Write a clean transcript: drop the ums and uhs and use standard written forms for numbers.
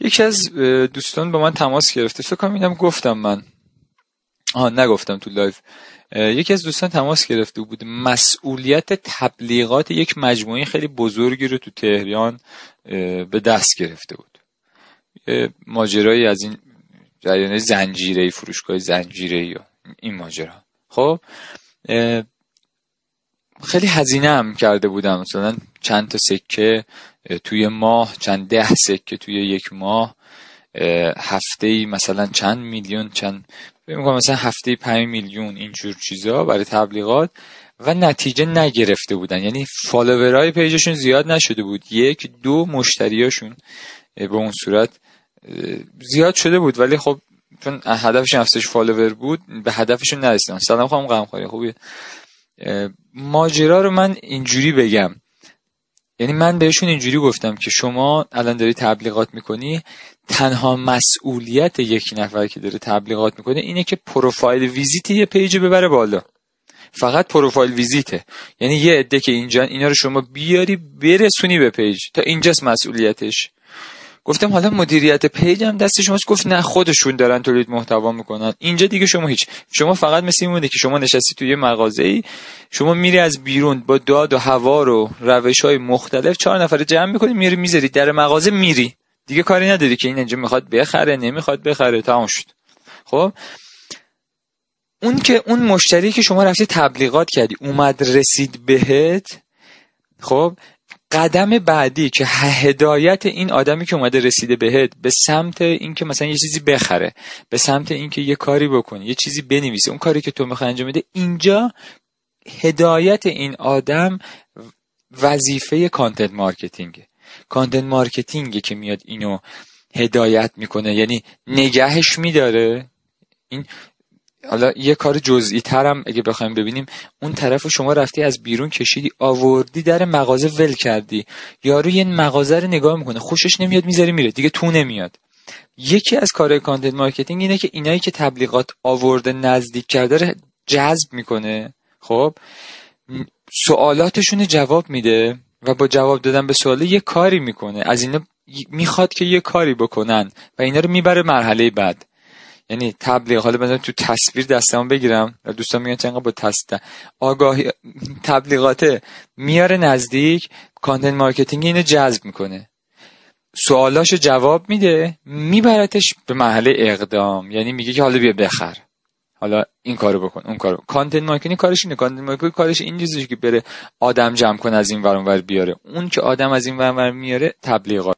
یکی از دوستان با من تماس گرفته، فکر کنم اینم گفتم من نگفتم تو لایف. یکی از دوستان تماس گرفته بود، مسئولیت تبلیغات یک مجموعه خیلی بزرگی رو تو تهران به دست گرفته بود. ماجرایی از این جریان زنجیره‌ای، فروشگاه زنجیره‌ای یا این ماجرا. خب خیلی هزینه هم کرده بودم، مثلا چند تا سکه توی ماه، چند 10 سکه توی یک ماه، هفته‌ای مثلا چند میلیون، میگم مثلا هفته‌ای 5 میلیون، اینجور چیزا برای تبلیغات، و نتیجه نگرفته بودن. یعنی فالوورای پیجشون زیاد نشده بود، 1-2 مشتریاشون به اون صورت زیاد شده بود، ولی خب چون هدفشون افزایش فالوور بود به هدفشون نرسیدن. سلام خانم غمخواری، خوبی؟ ماجرا رو من اینجوری بگم، یعنی من بهشون اینجوری گفتم که شما الان داری تبلیغات میکنی، تنها مسئولیت یک نفر که داره تبلیغات میکنه اینه که پروفایل ویزیت یه پیج ببره بالا. فقط پروفایل ویزیته، یعنی یه عده که اینجا اینا رو شما بیاری برسونی به پیج، تا اینجاست مسئولیتش. گفتم حالا مدیریت پیج هم دست شماست. گفت نه، خودشون دارن تولید محتوا میکنن، اینجا دیگه شما فقط مثل این بوده که شما نشستی توی یه مغازه‌ای، شما میری از بیرون با داد و هوا رو روش‌های مختلف 4 نفر جمع میکنی، میری میذاری در مغازه، میری دیگه، کاری نداری که این اینجا میخواد بخره نمیخواد بخره، تمام شد. خب اون مشتری که شما رفتی تبلیغات کردی اومد رسید بهت، خب قدم بعدی که هدایت این آدمی که اومده رسیده بهت به سمت این که مثلا یه چیزی بخره، به سمت این که یه کاری بکنی، یه چیزی بنویسه، اون کاری که تو میخوای انجام بده، اینجا هدایت این آدم وظیفه کانتنت مارکتینگه. کانتنت مارکتینگه که میاد اینو هدایت میکنه، یعنی نگهش میداره. این حالا یه کار جزئی ترم اگه بخوایم ببینیم، اون طرف شما رفتی از بیرون کشیدی آوردی در مغازه ول کردی، یارو یه مغازه رو نگاه میکنه خوشش نمیاد میذاری میره دیگه، تو نمیاد. یکی از کارهای کانتنت مارکتینگ اینه که اینایی که تبلیغات آورده نزدیک کرده رو جذب میکنه، خب سوالاتشون جواب میده و با جواب دادن به سوالا یه کاری میکنه، از اینا میخواد که یه کاری بکنن و اینا رو میبره مرحله بعد. یعنی تبلیغ، حالا بذار تو تصویر دستمون بگیرم، دوستان میگن چنگا با آگاهی تبلیغات میاره نزدیک، کانتنت مارکتینگ اینو جذب میکنه، سوالاشو جواب میده، میبرتش به مرحله اقدام. یعنی میگه که حالا بیا بخر، حالا این کارو بکن اون کارو. کانتنت مارکتینگ کارش اینه، کانتنت مارکتینگ کارش این چیزیه که بره آدم جمع کنه از این ور اون ور بیاره. اون که آدم از این ور اون ور میاره تبلیغات.